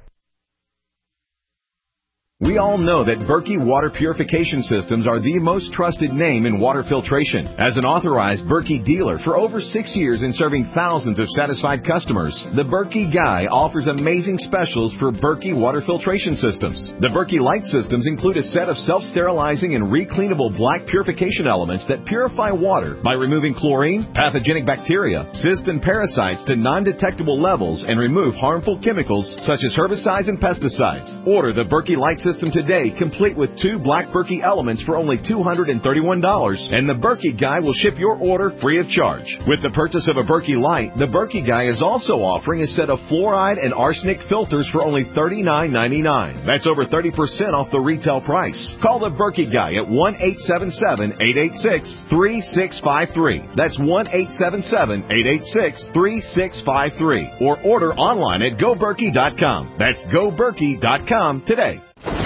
[SPEAKER 19] We all know that Berkey Water Purification Systems are the most trusted name in water filtration. As an authorized Berkey dealer for over six years and serving thousands of satisfied customers, the Berkey Guy offers amazing specials for Berkey Water Filtration Systems. The Berkey Light Systems include a set of self-sterilizing and recleanable black purification elements that purify water by removing chlorine, pathogenic bacteria, cysts, and parasites to non-detectable levels and remove harmful chemicals such as herbicides and pesticides. Order the Berkey Light System today, complete with two black Berkey elements for only two hundred thirty-one dollars, and the Berkey Guy will ship your order free of charge. With the purchase of a Berkey Light, the Berkey Guy is also offering a set of fluoride and arsenic filters for only thirty-nine ninety-nine. That's over thirty percent off the retail price. Call the Berkey Guy at one eight seven seven, eight eight six, three six five three. That's one eight seven seven, eight eight six, three six five three. Or order online at go berkey dot com. That's go berkey dot com today.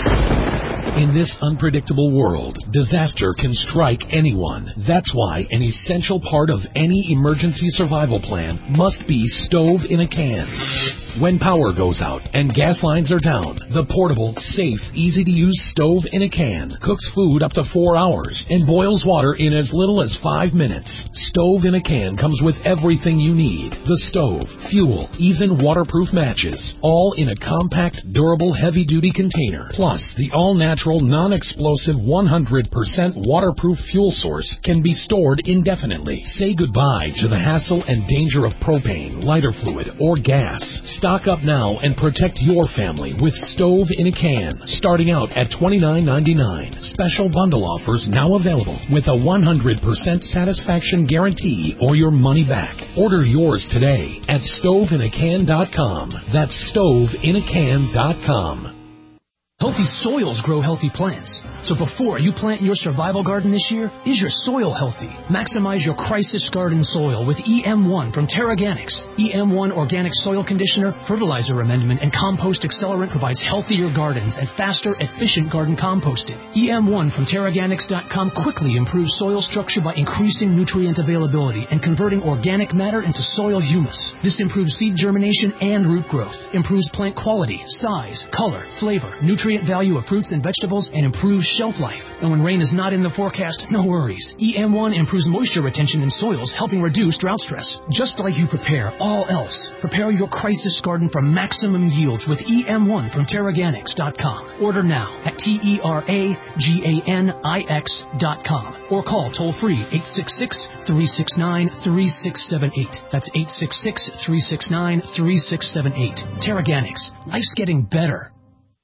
[SPEAKER 7] In this unpredictable world, disaster can strike anyone. That's why an essential part of any emergency survival plan must be stove in a can. When power goes out and gas lines are down, the portable, safe, easy-to-use stove in a can cooks food up to four hours and boils water in as little as five minutes. Stove in a can comes with everything you need. The stove, fuel, even waterproof matches, all in a compact, durable, heavy-duty container. Plus, the all-natural, non-explosive, one hundred percent waterproof fuel source can be stored indefinitely. Say goodbye to the hassle and danger of propane, lighter fluid, or gas. Stock up now and protect your family with Stove in a Can, starting out at twenty-nine ninety-nine. Special bundle offers now available with a one hundred percent satisfaction guarantee or your money back. Order yours today at stove in a can dot com. That's stove in a can dot com.
[SPEAKER 15] Healthy soils grow healthy plants. So before you plant your survival garden this year, is your soil healthy? Maximize your crisis garden soil with E M one from Terraganics. E M one Organic Soil Conditioner, Fertilizer Amendment, and Compost Accelerant provides healthier gardens and faster, efficient garden composting. E M one from Terraganics dot com quickly improves soil structure by increasing nutrient availability and converting organic matter into soil humus. This improves seed germination and root growth, improves plant quality, size, color, flavor, nutrient value of fruits and vegetables, and improves shelf life. And when rain is not in the forecast, no worries. E M one improves moisture retention in soils, helping reduce drought stress. Just like you prepare all else, prepare your crisis garden for maximum yields with E M one from Terraganics dot com. Order now at T E R A G A N I X dot com or call toll-free eight six six, three six nine, three six seven eight. That's eight six six, three six nine, three six seven eight. Terraganics. Life's getting better.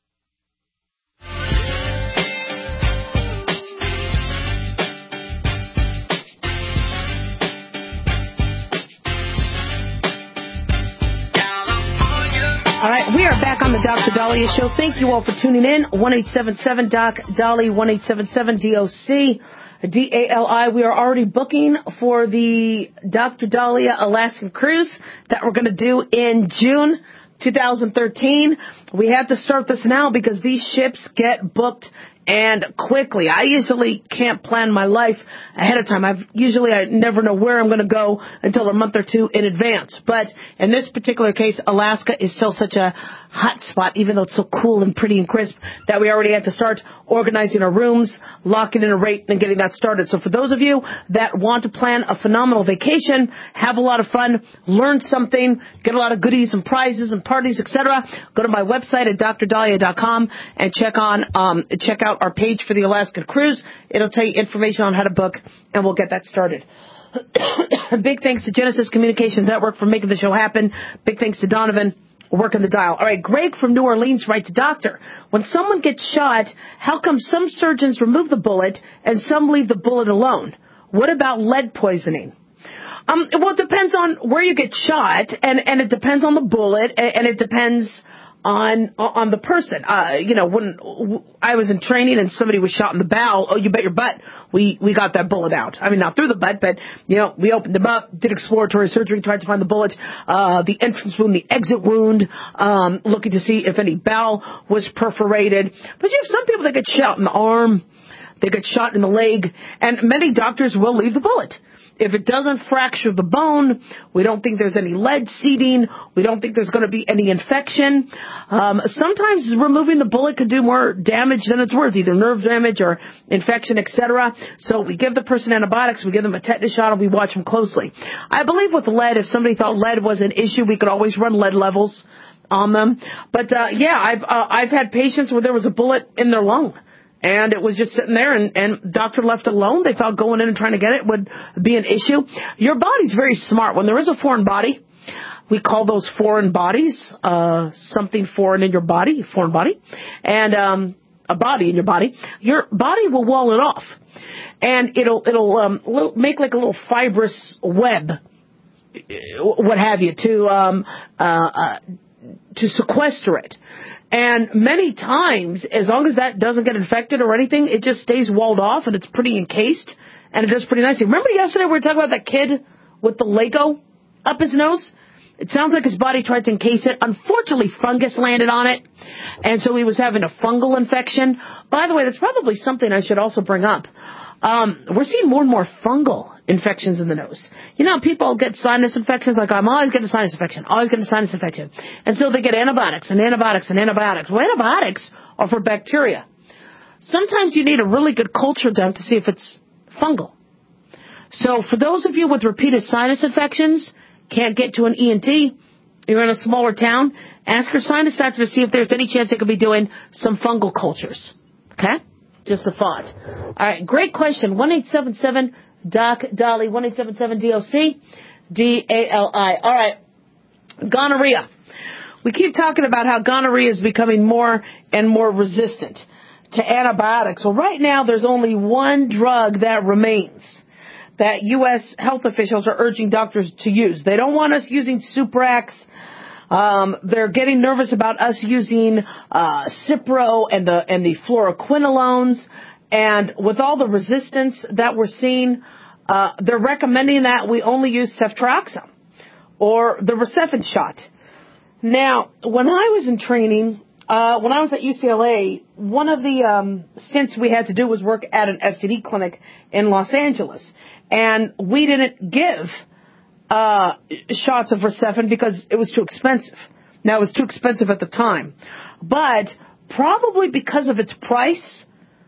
[SPEAKER 3] All right, we are back on the Doctor Dahlia Show. Thank you all for tuning in. one eight seven seven Doc Dolly, one eight seven seven D O C D A L I. We are already booking for the Doctor Dahlia Alaskan cruise that we're going to do in June twenty thirteen. We have to start this now because these ships get booked and quickly. I usually can't plan my life ahead of time. I've usually I never know where I'm going to go until a month or two in advance. But in this particular case, Alaska is still such a hot spot, even though it's so cool and pretty and crisp, that we already have to start organizing our rooms, locking in a rate, and getting that started. So for those of you that want to plan a phenomenal vacation, have a lot of fun, learn something, get a lot of goodies and prizes and parties, et cetera, go to my website at Dr Dahlia dot com and check on um, check out our page for the Alaskan cruise. It'll tell you information on how to book, and we'll get that started. Big thanks to Genesis Communications Network for making the show happen. Big thanks to Donovan working the dial. All right, Greg from New Orleans writes, Doctor, when someone gets shot, how come some surgeons remove the bullet and some leave the bullet alone? What about lead poisoning? Um, well, it depends on where you get shot, and, and it depends on the bullet, and, and it depends on on the person. Uh, you know, when I was in training and somebody was shot in the bowel, oh, you bet your butt, we, we got that bullet out. I mean, not through the butt, but, you know, we opened them up, did exploratory surgery, tried to find the bullet, uh, the entrance wound, the exit wound, um, looking to see if any bowel was perforated. But you have some people that get shot in the arm, they get shot in the leg, and many doctors will leave the bullet. If it doesn't fracture the bone, we don't think there's any lead seeding. We don't think there's going to be any infection. Um, sometimes removing the bullet could do more damage than it's worth, either nerve damage or infection, et cetera. So we give the person antibiotics, we give them a tetanus shot, and we watch them closely. I believe with lead, if somebody thought lead was an issue, we could always run lead levels on them. But uh, yeah, I've uh, I've had patients where there was a bullet in their lung. And it was just sitting there, and, and doctor left it alone. They thought going in and trying to get it would be an issue. Your body's very smart. When there is a foreign body, we call those foreign bodies, uh, something foreign in your body, foreign body, and um, a body in your body. Your body will wall it off, and it'll it'll um, little, make like a little fibrous web, what have you, to um, uh, uh, to sequester it. And many times, as long as that doesn't get infected or anything, it just stays walled off and it's pretty encased and it does pretty nicely. Remember yesterday we were talking about that kid with the Lego up his nose? It sounds like his body tried to encase it. Unfortunately, fungus landed on it, and so he was having a fungal infection. By the way, that's probably something I should also bring up. Um, we're seeing more and more fungal infections in the nose. You know, people get sinus infections, like I'm always getting a sinus infection, always getting a sinus infection. And so they get antibiotics and antibiotics and antibiotics. Well, antibiotics are for bacteria. Sometimes you need a really good culture done to see if it's fungal. So for those of you with repeated sinus infections, can't get to an E N T, you're in a smaller town, ask your sinus doctor to see if there's any chance they could be doing some fungal cultures. Okay? Just a thought. All right, great question. one eight seven seven D O C, Dolly, one eight seven seven D O C, D A L I. All right, gonorrhea. We keep talking about how gonorrhea is becoming more and more resistant to antibiotics. Well, right now there's only one drug that remains that U S health officials are urging doctors to use. They don't want us using Suprax. Um, they're getting nervous about us using uh, Cipro and the and the fluoroquinolones, and with all the resistance that we're seeing, uh, they're recommending that we only use ceftriaxone or the Rocephin shot. Now, when I was in training, uh, when I was at U C L A, one of the um, stints we had to do was work at an S T D clinic in Los Angeles, and we didn't give Uh, shots of Rocephin because it was too expensive. Now, it was too expensive at the time. But probably because of its price,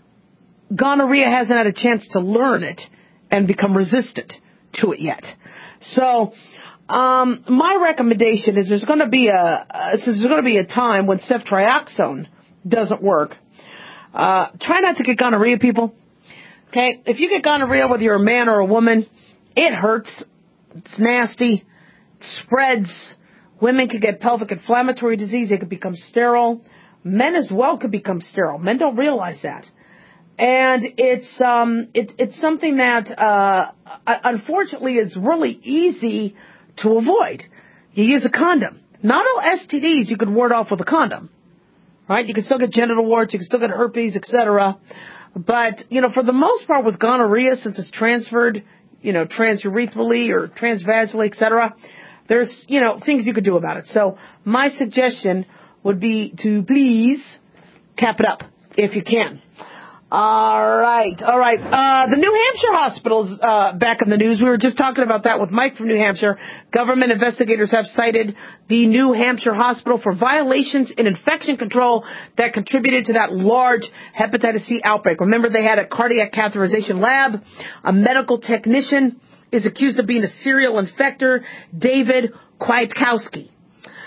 [SPEAKER 3] gonorrhea hasn't had a chance to learn it and become resistant to it yet. So, um, my recommendation is there's going to be a, uh, there's going to be a time when ceftriaxone doesn't work. Uh, try not to get gonorrhea, people. Okay? If you get gonorrhea, whether you're a man or a woman, it hurts. It's nasty. It spreads. Women could get pelvic inflammatory disease. They could become sterile. Men as well could become sterile. Men don't realize that. And it's um it, it's something that uh unfortunately is really easy to avoid. You use a condom. Not all S T Ds you could ward off with a condom. Right? You can still get genital warts. You can still get herpes, et cetera. But, you know, for the most part with gonorrhea, since it's transferred, you know, transurethral or transvaginally, et cetera, there's, you know, things you could do about it. So my suggestion would be to please cap it up if you can. All right, all right. Uh, the New Hampshire hospital's uh, back in the news. We were just talking about that with Mike from New Hampshire. Government investigators have cited the New Hampshire hospital for violations in infection control that contributed to that large hepatitis C outbreak. Remember, they had a cardiac catheterization lab. A medical technician is accused of being a serial infector, David Kwiatkowski.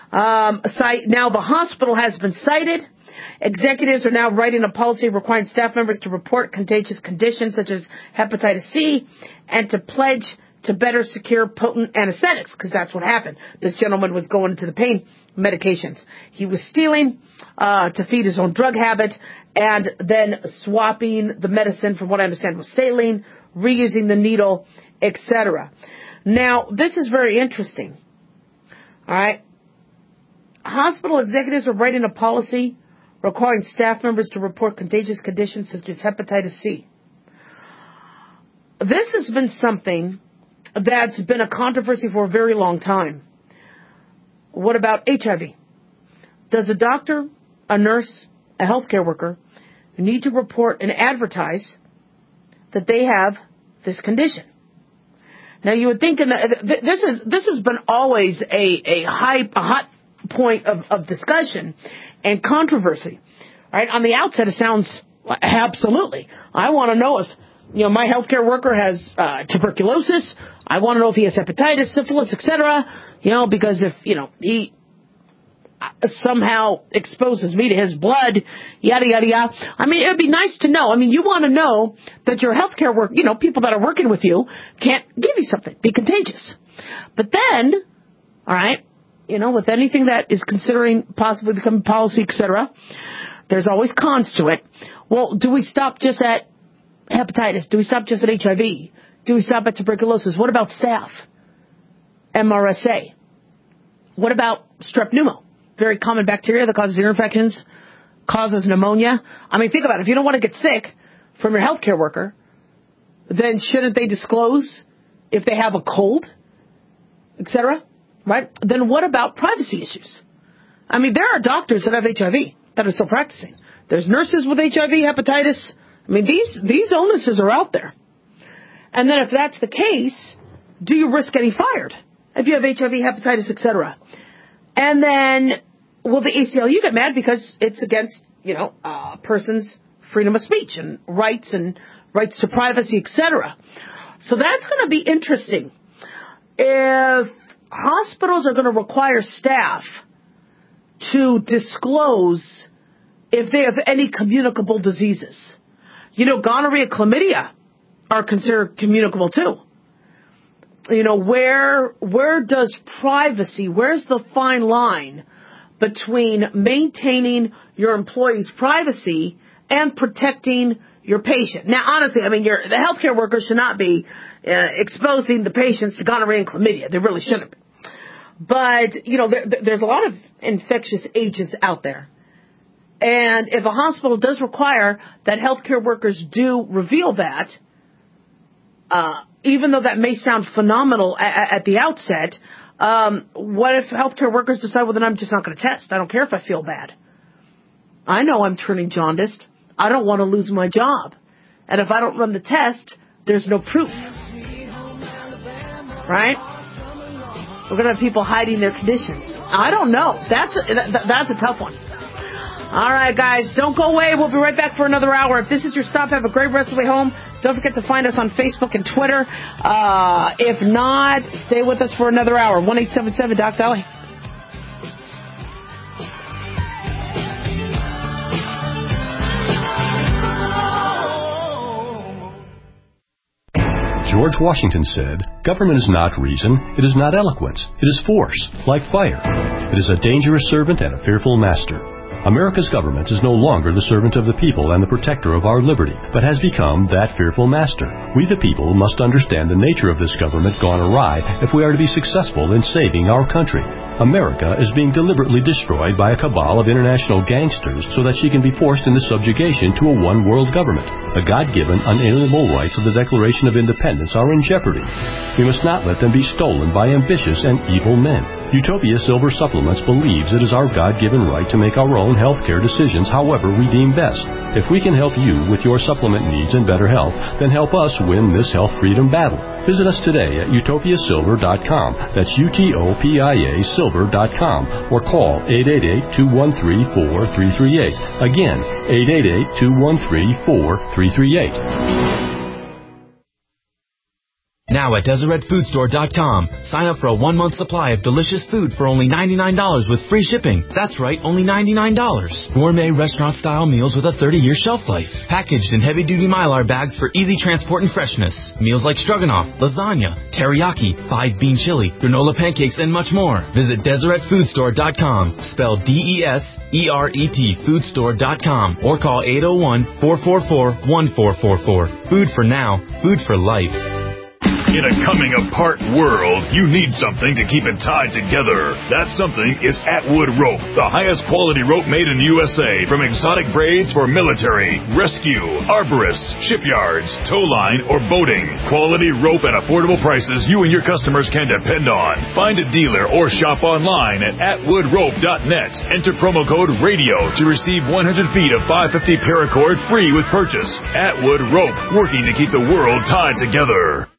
[SPEAKER 3] Um, cite, now the hospital has been cited. Executives are now writing a policy requiring staff members to report contagious conditions such as hepatitis C and to pledge to better secure potent anesthetics, because that's what happened. This gentleman was going into the pain medications. He was stealing uh, to feed his own drug habit and then swapping the medicine, from what I understand, was saline, reusing the needle, et cetera. Now, this is very interesting. All right. Hospital executives are writing a policy requiring staff members to report contagious conditions such as hepatitis C. This has been something that's been a controversy for a very long time. What about H I V? Does a doctor, a nurse, a healthcare worker need to report and advertise that they have this condition? Now, you would think in the, this is this has been always a a high a hot point of, of discussion and controversy. Right? On the outset, it sounds absolutely. I want to know if you know my healthcare worker has uh, tuberculosis. I want to know if he has hepatitis, syphilis, et cetera. You know, because if you know he somehow exposes me to his blood, yada, yada, yada. I mean, it would be nice to know. I mean, you want to know that your healthcare work, you know, people that are working with you can't give you something, be contagious. But then, all right, you know, with anything that is considering possibly becoming policy, et cetera, there's always cons to it. Well, do we stop just at hepatitis? Do we stop just at H I V? Do we stop at tuberculosis? What about staph? M R S A? What about strep pneumo? Very common bacteria that causes ear infections, causes pneumonia. I mean, think about it. If you don't want to get sick from your healthcare worker, then shouldn't they disclose if they have a cold, et cetera? Right? Then what about privacy issues? I mean, there are doctors that have H I V that are still practicing. There's nurses with H I V, hepatitis. I mean, these, these illnesses are out there. And then if that's the case, do you risk getting fired if you have H I V, hepatitis, et cetera? And then will the A C L U get mad because it's against, you know, a person's freedom of speech and rights and rights to privacy, et cetera? So that's going to be interesting. If hospitals are going to require staff to disclose if they have any communicable diseases. You know, gonorrhea, chlamydia are considered communicable too. You know, where where does privacy, where's the fine line between maintaining your employee's privacy and protecting your patient? Now, honestly, I mean, your, the healthcare workers should not be uh, exposing the patients to gonorrhea and chlamydia. They really shouldn't be. But, you know, there, there's a lot of infectious agents out there. And if a hospital does require that healthcare workers do reveal that, uh, even though that may sound phenomenal at, at the outset, um, what if healthcare workers decide, well, then I'm just not going to test. I don't care if I feel bad. I know I'm turning jaundiced. I don't want to lose my job. And if I don't run the test, there's no proof. Right? We're going to have people hiding their conditions. I don't know. That's a, that, that's a tough one. All right, guys, don't go away. We'll be right back for another hour. If this is your stop, have a great rest of the way home. Don't forget to find us on Facebook and Twitter. Uh, if not, stay with us for another hour. one eight seven seven Doc Dolly.
[SPEAKER 20] George Washington said, "Government is not reason, it is not eloquence, it is force, like fire. It is a dangerous servant and a fearful master." America's government is no longer the servant of the people and the protector of our liberty, but has become that fearful master. We the people must understand the nature of this government gone awry if we are to be successful in saving our country. America is being deliberately destroyed by a cabal of international gangsters so that she can be forced into subjugation to a one-world government. The God-given, unalienable rights of the Declaration of Independence are in jeopardy. We must not let them be stolen by ambitious and evil men. Utopia Silver Supplements believes it is our God-given right to make our own health care decisions however we deem best. If we can help you with your supplement needs and better health, then help us win this health freedom battle. Visit us today at utopia silver dot com. That's U T O P I A silver dot com. Or call eight eight eight, two one three, four three three eight. Again, eight eight eight, two one three, four three three eight.
[SPEAKER 21] Now at Deseret Food Store dot com, sign up for a one-month supply of delicious food for only ninety-nine dollars with free shipping. That's right, only ninety-nine dollars. Gourmet restaurant-style meals with a thirty-year shelf life. Packaged in heavy-duty Mylar bags for easy transport and freshness. Meals like stroganoff, lasagna, teriyaki, five-bean chili, granola pancakes, and much more. Visit Deseret Food Store dot com, spelled D E S E R E T Food Store dot com, or call eight oh one, four four four, one four four four. Food for now, food for life.
[SPEAKER 22] In a coming-apart world, you need something to keep it tied together. That something is Atwood Rope, the highest quality rope made in the U S A, from exotic braids for military, rescue, arborists, shipyards, tow line, or boating. Quality rope at affordable prices you and your customers can depend on. Find a dealer or shop online at atwood rope dot net. Enter promo code RADIO to receive one hundred feet of five fifty paracord free with purchase. Atwood Rope, working to keep the world tied together.